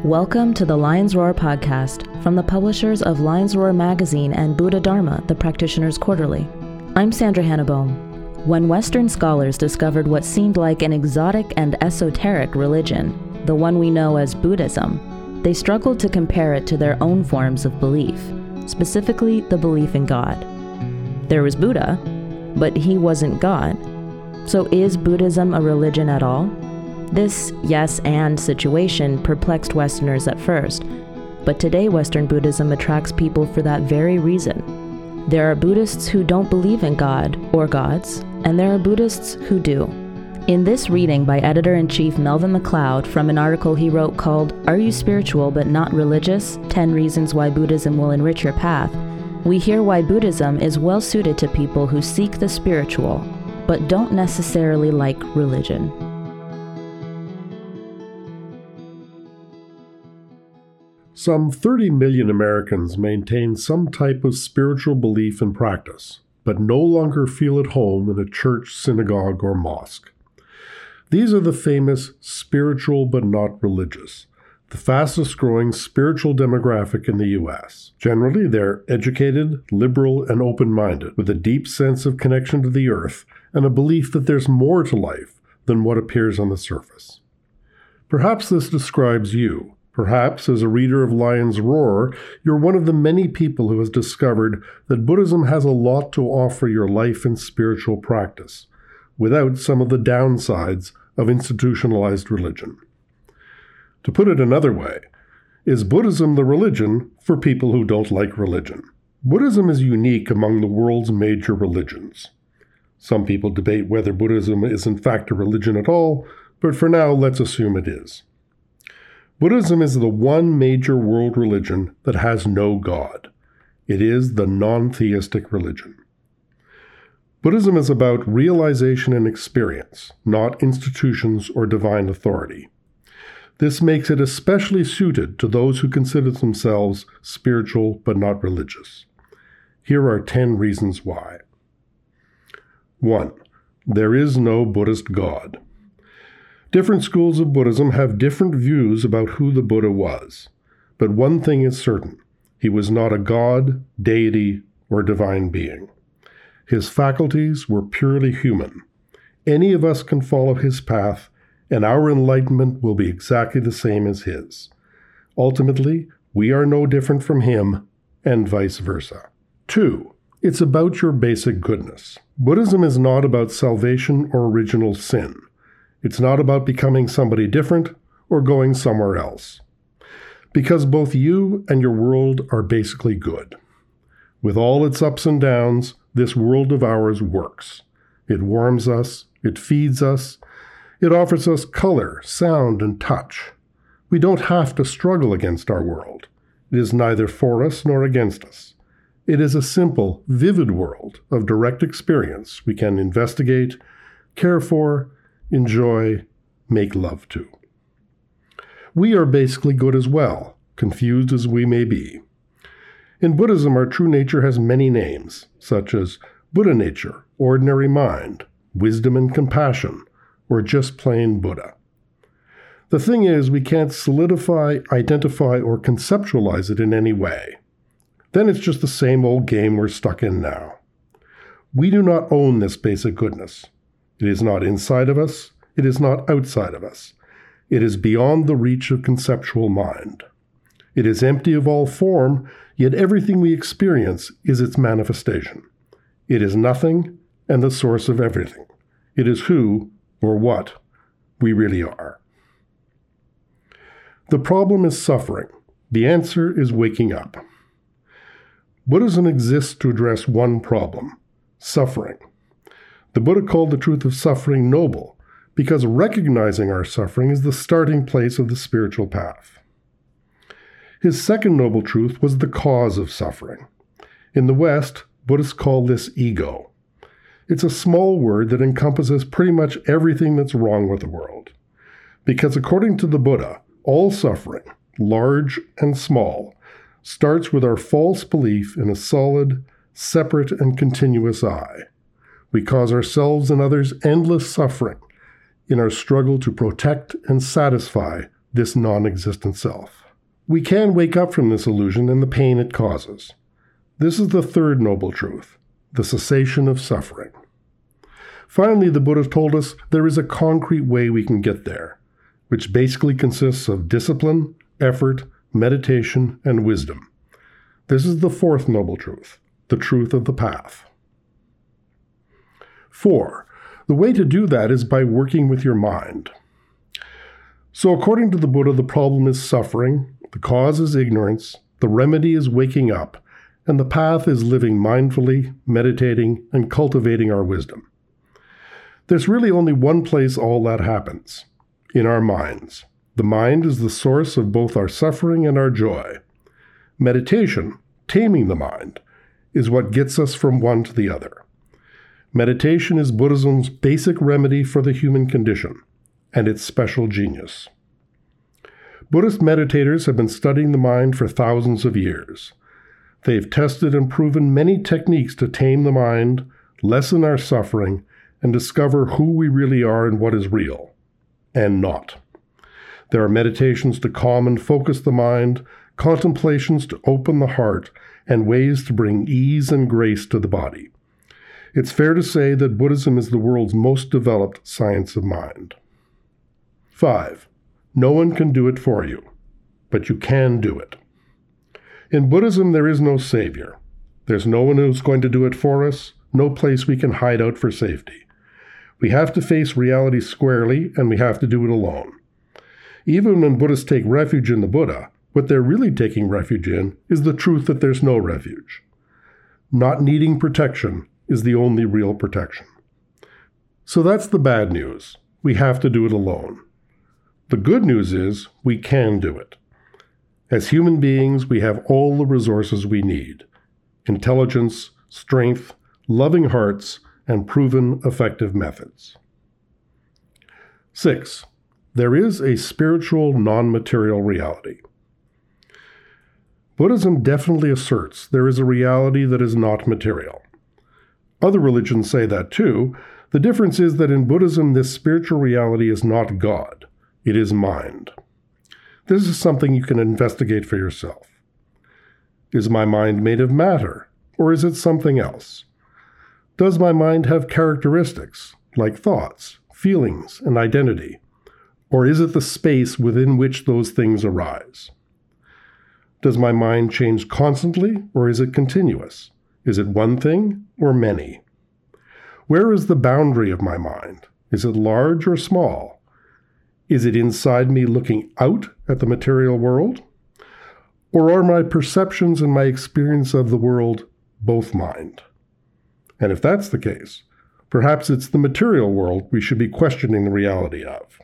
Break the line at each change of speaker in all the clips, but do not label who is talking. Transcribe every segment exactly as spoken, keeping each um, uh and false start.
Welcome to the Lion's Roar podcast from the publishers of Lion's Roar magazine and Buddha Dharma, the Practitioner's Quarterly. I'm Sandra Hannebohm. When Western scholars discovered what seemed like an exotic and esoteric religion, the one we know as Buddhism, they struggled to compare it to their own forms of belief, specifically the belief in God. There was Buddha, but he wasn't God. So is Buddhism a religion at all? This yes and situation perplexed Westerners at first, but today Western Buddhism attracts people for that very reason. There are Buddhists who don't believe in God or gods, and there are Buddhists who do. In this reading by Editor-in-Chief Melvin MacLeod from an article he wrote called Are You Spiritual But Not Religious? ten Reasons Why Buddhism Will Enrich Your Path, we hear why Buddhism is well suited to people who seek the spiritual, but don't necessarily like religion.
Some thirty million Americans maintain some type of spiritual belief and practice, but no longer feel at home in a church, synagogue, or mosque. These are the famous spiritual but not religious, the fastest growing spiritual demographic in the U S. Generally, they're educated, liberal, and open-minded, with a deep sense of connection to the earth and a belief that there's more to life than what appears on the surface. Perhaps this describes you. Perhaps, as a reader of Lion's Roar, you're one of the many people who has discovered that Buddhism has a lot to offer your life and spiritual practice, without some of the downsides of institutionalized religion. To put it another way, is Buddhism the religion for people who don't like religion? Buddhism is unique among the world's major religions. Some people debate whether Buddhism is in fact a religion at all, but for now, let's assume it is. Buddhism is the one major world religion that has no God. It is the non-theistic religion. Buddhism is about realization and experience, not institutions or divine authority. This makes it especially suited to those who consider themselves spiritual but not religious. Here are ten reasons why. One, there is no Buddhist God. Different schools of Buddhism have different views about who the Buddha was, but one thing is certain: he was not a god, deity, or divine being. His faculties were purely human. Any of us can follow his path, and our enlightenment will be exactly the same as his. Ultimately, we are no different from him, and vice versa. Two, it's about your basic goodness. Buddhism is not about salvation or original sin. It's not about becoming somebody different or going somewhere else. Because both you and your world are basically good. With all its ups and downs, this world of ours works. It warms us, it feeds us, it offers us color, sound, and touch. We don't have to struggle against our world. It is neither for us nor against us. It is a simple, vivid world of direct experience we can investigate, care for, enjoy, make love to. We are basically good as well, confused as we may be. In Buddhism, our true nature has many names, such as Buddha nature, ordinary mind, wisdom and compassion, or just plain Buddha. The thing is, we can't solidify, identify, or conceptualize it in any way. Then it's just the same old game we're stuck in now. We do not own this basic goodness. It is not inside of us. It is not outside of us. It is beyond the reach of conceptual mind. It is empty of all form, yet everything we experience is its manifestation. It is nothing and the source of everything. It is who, or what, we really are. The problem is suffering. The answer is waking up. Buddhism exists to address one problem: suffering. The Buddha called the truth of suffering noble, because recognizing our suffering is the starting place of the spiritual path. His second noble truth was the cause of suffering. In the West, Buddhists call this ego. It's a small word that encompasses pretty much everything that's wrong with the world. Because according to the Buddha, all suffering, large and small, starts with our false belief in a solid, separate, and continuous I. We cause ourselves and others endless suffering in our struggle to protect and satisfy this non-existent self. We can wake up from this illusion and the pain it causes. This is the third noble truth, the cessation of suffering. Finally, the Buddha told us there is a concrete way we can get there, which basically consists of discipline, effort, meditation, and wisdom. This is the fourth noble truth, the truth of the path. Four, the way to do that is by working with your mind. So according to the Buddha, the problem is suffering, the cause is ignorance, the remedy is waking up, and the path is living mindfully, meditating, and cultivating our wisdom. There's really only one place all that happens, in our minds. The mind is the source of both our suffering and our joy. Meditation, taming the mind, is what gets us from one to the other. Meditation is Buddhism's basic remedy for the human condition, and its special genius. Buddhist meditators have been studying the mind for thousands of years. They've tested and proven many techniques to tame the mind, lessen our suffering, and discover who we really are and what is real, and not. There are meditations to calm and focus the mind, contemplations to open the heart, and ways to bring ease and grace to the body. It's fair to say that Buddhism is the world's most developed science of mind. Five, no one can do it for you, but you can do it. In Buddhism, there is no savior. There's no one who's going to do it for us, no place we can hide out for safety. We have to face reality squarely, and we have to do it alone. Even when Buddhists take refuge in the Buddha, what they're really taking refuge in is the truth that there's no refuge. Not needing protection is the only real protection. So that's the bad news. We have to do it alone. The good news is we can do it. As human beings, we have all the resources we need: intelligence, strength, loving hearts, and proven effective methods. Six, there is a spiritual, non-material reality. Buddhism definitely asserts there is a reality that is not material. Other religions say that too. The difference is that in Buddhism, this spiritual reality is not God. It is mind. This is something you can investigate for yourself. Is my mind made of matter, or is it something else? Does my mind have characteristics, like thoughts, feelings, and identity? Or is it the space within which those things arise? Does my mind change constantly, or is it continuous? Is it one thing, or many? Where is the boundary of my mind? Is it large or small? Is it inside me looking out at the material world? Or are my perceptions and my experience of the world both mind? And if that's the case, perhaps it's the material world we should be questioning the reality of.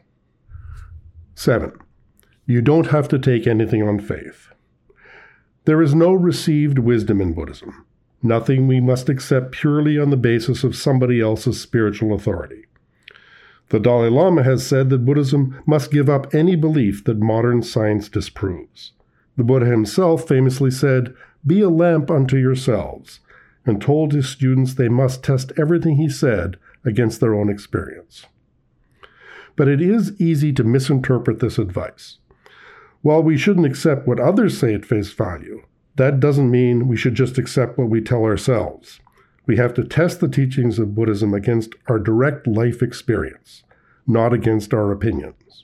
Seven, you don't have to take anything on faith. There is no received wisdom in Buddhism, nothing we must accept purely on the basis of somebody else's spiritual authority. The Dalai Lama has said that Buddhism must give up any belief that modern science disproves. The Buddha himself famously said, "Be a lamp unto yourselves," and told his students they must test everything he said against their own experience. But it is easy to misinterpret this advice. While we shouldn't accept what others say at face value, that doesn't mean we should just accept what we tell ourselves. We have to test the teachings of Buddhism against our direct life experience, not against our opinions.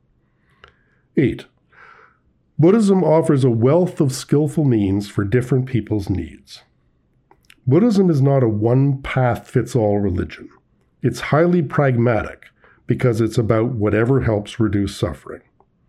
Eight, Buddhism offers a wealth of skillful means for different people's needs. Buddhism is not a one-path-fits-all religion. It's highly pragmatic because it's about whatever helps reduce suffering.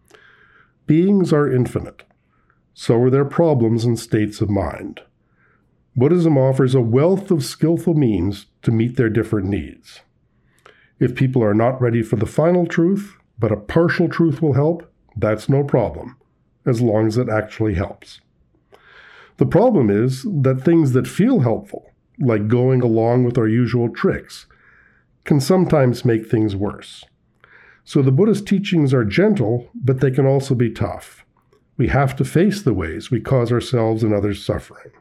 Beings are infinite. So are their problems and states of mind. Buddhism offers a wealth of skillful means to meet their different needs. If people are not ready for the final truth, but a partial truth will help, that's no problem, as long as it actually helps. The problem is that things that feel helpful, like going along with our usual tricks, can sometimes make things worse. So the Buddhist teachings are gentle, but they can also be tough. We have to face the ways we cause ourselves and others suffering.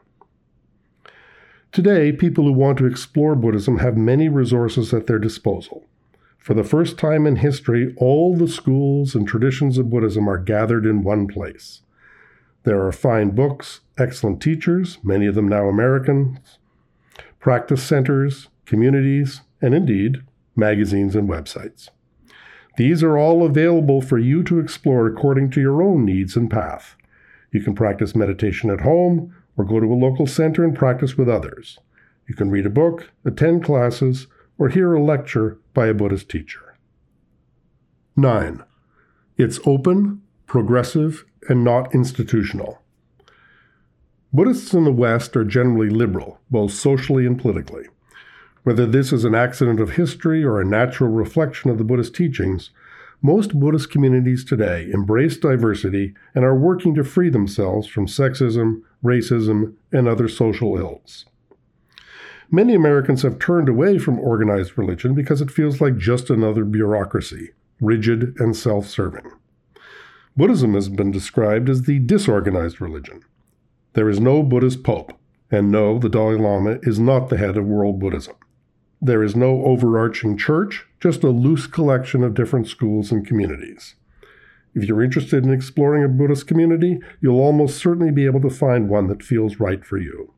Today, people who want to explore Buddhism have many resources at their disposal. For the first time in history, all the schools and traditions of Buddhism are gathered in one place. There are fine books, excellent teachers, many of them now Americans, practice centers, communities, and indeed, magazines and websites. These are all available for you to explore according to your own needs and path. You can practice meditation at home or go to a local center and practice with others. You can read a book, attend classes, or hear a lecture by a Buddhist teacher. Nine, it's open, progressive, and not institutional. Buddhists in the West are generally liberal, both socially and politically. Whether this is an accident of history or a natural reflection of the Buddhist teachings, most Buddhist communities today embrace diversity and are working to free themselves from sexism, racism, and other social ills. Many Americans have turned away from organized religion because it feels like just another bureaucracy, rigid and self-serving. Buddhism has been described as the disorganized religion. There is no Buddhist pope, and no, the Dalai Lama is not the head of world Buddhism. There is no overarching church, just a loose collection of different schools and communities. If you're interested in exploring a Buddhist community, you'll almost certainly be able to find one that feels right for you.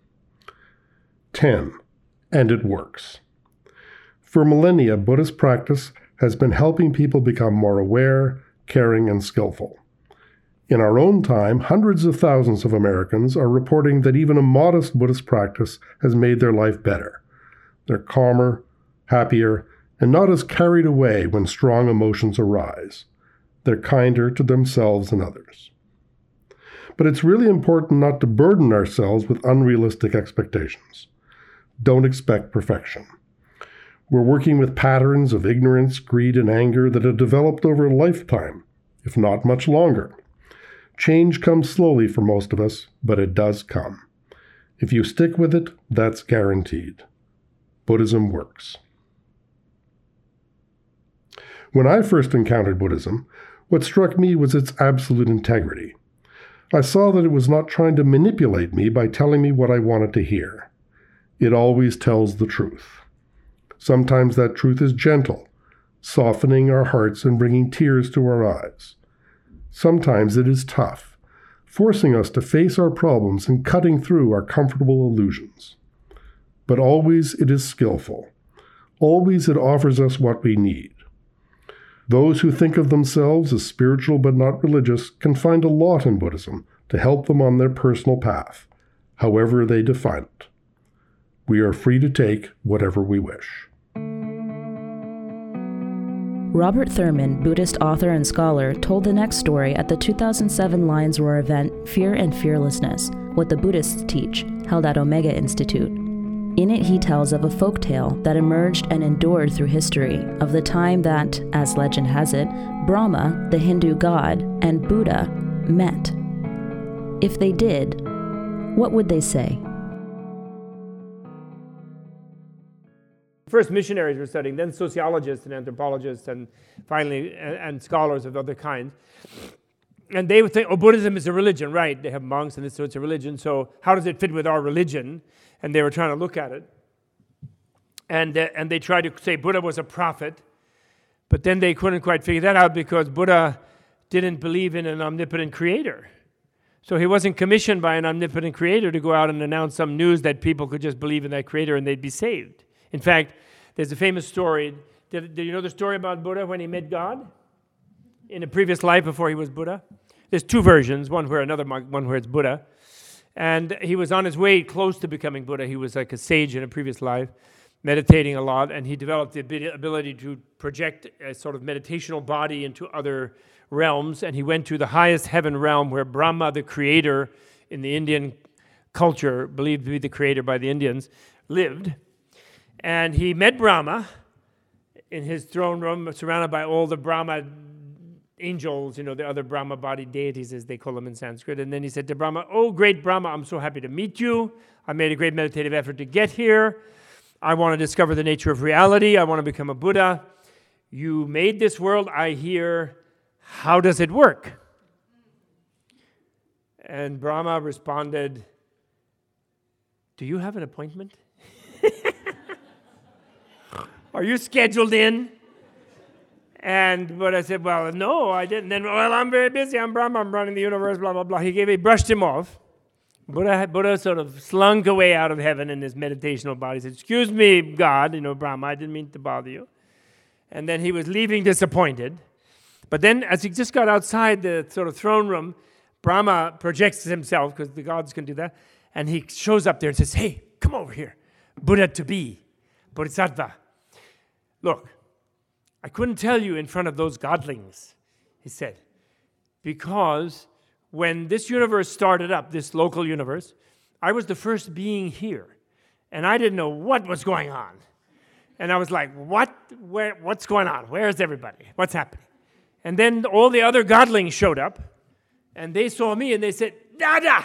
ten. And it works. For millennia, Buddhist practice has been helping people become more aware, caring, and skillful. In our own time, hundreds of thousands of Americans are reporting that even a modest Buddhist practice has made their life better. They're calmer, happier, and not as carried away when strong emotions arise. They're kinder to themselves and others. But it's really important not to burden ourselves with unrealistic expectations. Don't expect perfection. We're working with patterns of ignorance, greed, and anger that have developed over a lifetime, if not much longer. Change comes slowly for most of us, but it does come. If you stick with it, that's guaranteed. Buddhism works. When I first encountered Buddhism, what struck me was its absolute integrity. I saw that it was not trying to manipulate me by telling me what I wanted to hear. It always tells the truth. Sometimes that truth is gentle, softening our hearts and bringing tears to our eyes. Sometimes it is tough, forcing us to face our problems and cutting through our comfortable illusions. But always it is skillful. Always it offers us what we need. Those who think of themselves as spiritual but not religious can find a lot in Buddhism to help them on their personal path, however they define it. We are free to take whatever we wish.
Robert Thurman, Buddhist author and scholar, told the next story at the two thousand seven Lions Roar event Fear and Fearlessness, What the Buddhists Teach, held at Omega Institute. In it, he tells of a folktale that emerged and endured through history of the time that, as legend has it, Brahma, the Hindu god, and Buddha met. If they did, what would they say?
First missionaries were studying, then sociologists and anthropologists, and finally, and, and scholars of other kinds. And they would think, oh, Buddhism is a religion, right? They have monks, and so it's a religion, so how does it fit with our religion? And they were trying to look at it. And, uh, and they tried to say Buddha was a prophet, but then they couldn't quite figure that out because Buddha didn't believe in an omnipotent creator. So he wasn't commissioned by an omnipotent creator to go out and announce some news that people could just believe in that creator and they'd be saved. In fact, there's a famous story. Did, did you know the story about Buddha when he met God? In a previous life before he was Buddha? There's two versions, one where another, one where it's Buddha. And he was on his way close to becoming Buddha. He was like a sage in a previous life, meditating a lot, and he developed the ability to project a sort of meditational body into other realms, and he went to the highest heaven realm where Brahma, the creator in the Indian culture, believed to be the creator by the Indians, lived. And he met Brahma in his throne room, surrounded by all the Brahma angels, you know, the other Brahma-bodied deities, as they call them in Sanskrit. And then he said to Brahma, "Oh, great Brahma, I'm so happy to meet you. I made a great meditative effort to get here. I want to discover the nature of reality. I want to become a Buddha. You made this world, I hear. How does it work?" And Brahma responded, "Do you have an appointment? Are you scheduled in? And but I said, well, no, I didn't. Then, well, I'm very busy. I'm Brahma. I'm running the universe, blah, blah, blah. He gave, he brushed him off. Buddha, Buddha sort of slunk away out of heaven in his meditational body. He said, excuse me, God, you know, Brahma, I didn't mean to bother you. And then he was leaving disappointed. But then as he just got outside the sort of throne room, Brahma projects himself, because the gods can do that, and he shows up there and says, hey, come over here. Buddha to be, Bodhisattva. Look, I couldn't tell you in front of those godlings, he said, because when this universe started up, this local universe, I was the first being here, and I didn't know what was going on. And I was like, what? Where? What's going on? Where is everybody? What's happening? And then all the other godlings showed up, and they saw me, and they said, Dada!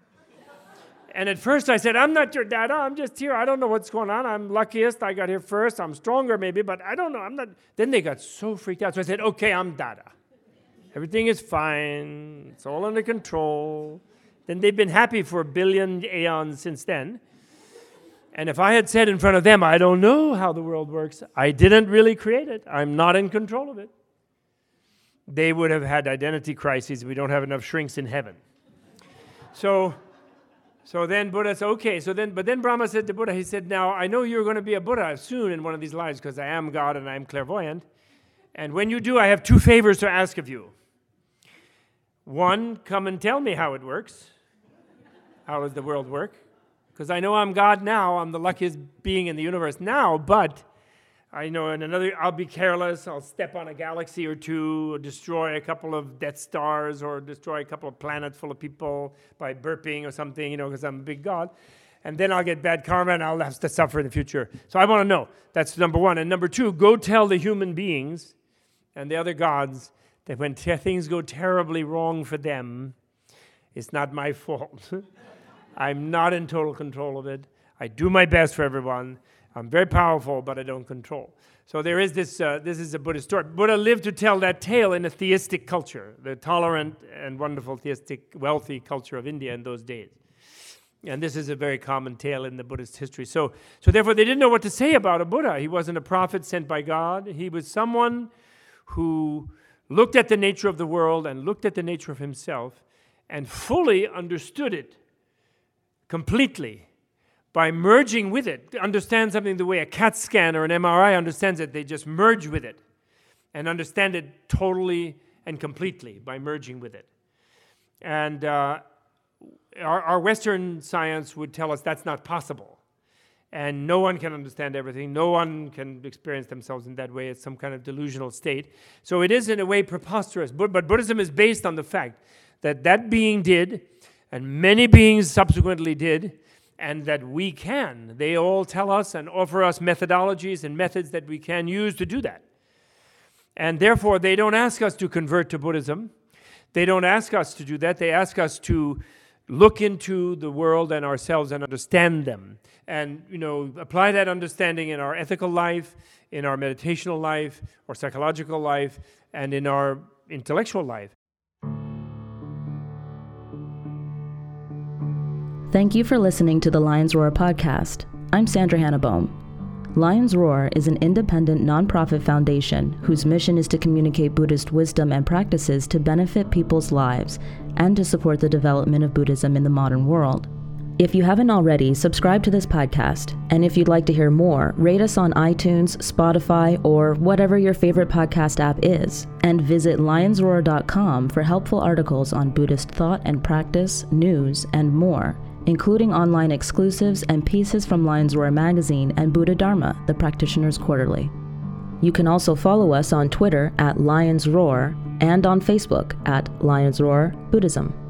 And at first I said, I'm not your Dada, I'm just here. I don't know what's going on. I'm luckiest. I got here first. I'm stronger maybe, but I don't know. I'm not. Then they got so freaked out. So I said, okay, I'm Dada. Everything is fine. It's all under control. Then they've been happy for a billion aeons since then. And if I had said in front of them, I don't know how the world works, I didn't really create it, I'm not in control of it, they would have had identity crises. We don't have enough shrinks in heaven. So, so then Buddha said, okay, so then, but then Brahma said to Buddha, he said, now, I know you're going to be a Buddha soon in one of these lives, because I am God and I am clairvoyant. And when you do, I have two favors to ask of you. One, come and tell me how it works. How does the world work? Because I know I'm God now, I'm the luckiest being in the universe now, but I know in another, I'll be careless, I'll step on a galaxy or two, or destroy a couple of Death Stars, or destroy a couple of planets full of people by burping or something, you know, because I'm a big God. And then I'll get bad karma and I'll have to suffer in the future. So I want to know. That's number one. And number two, go tell the human beings and the other gods that when te- things go terribly wrong for them, it's not my fault. I'm not in total control of it. I do my best for everyone. I'm very powerful, but I don't control. So there is this, uh, this is a Buddhist story. Buddha lived to tell that tale in a theistic culture, the tolerant and wonderful theistic, wealthy culture of India in those days. And this is a very common tale in the Buddhist history. So, so therefore, they didn't know what to say about a Buddha. He wasn't a prophet sent by God. He was someone who looked at the nature of the world and looked at the nature of himself and fully understood it completely by merging with it. Understand something the way a CAT scan or an M R I understands it. They just merge with it and understand it totally and completely by merging with it. And uh, our, our Western science would tell us that's not possible. And no one can understand everything. No one can experience themselves in that way. It's some kind of delusional state. So it is in a way preposterous. But, but Buddhism is based on the fact that that being did, and many beings subsequently did, and that we can. They all tell us and offer us methodologies and methods that we can use to do that. And therefore, they don't ask us to convert to Buddhism. They don't ask us to do that. They ask us to look into the world and ourselves and understand them. And, you know, apply that understanding in our ethical life, in our meditational life, or psychological life, and in our intellectual life.
Thank you for listening to the Lions Roar podcast. I'm Sandra Hannah-Bohm. Lions Roar is an independent nonprofit foundation whose mission is to communicate Buddhist wisdom and practices to benefit people's lives and to support the development of Buddhism in the modern world. If you haven't already, subscribe to this podcast. And if you'd like to hear more, rate us on iTunes, Spotify, or whatever your favorite podcast app is. And visit lions roar dot com for helpful articles on Buddhist thought and practice, news, and more, including online exclusives and pieces from Lions Roar magazine and Buddha Dharma, the Practitioners Quarterly. You can also follow us on Twitter at Lions Roar and on Facebook at Lions Roar Buddhism.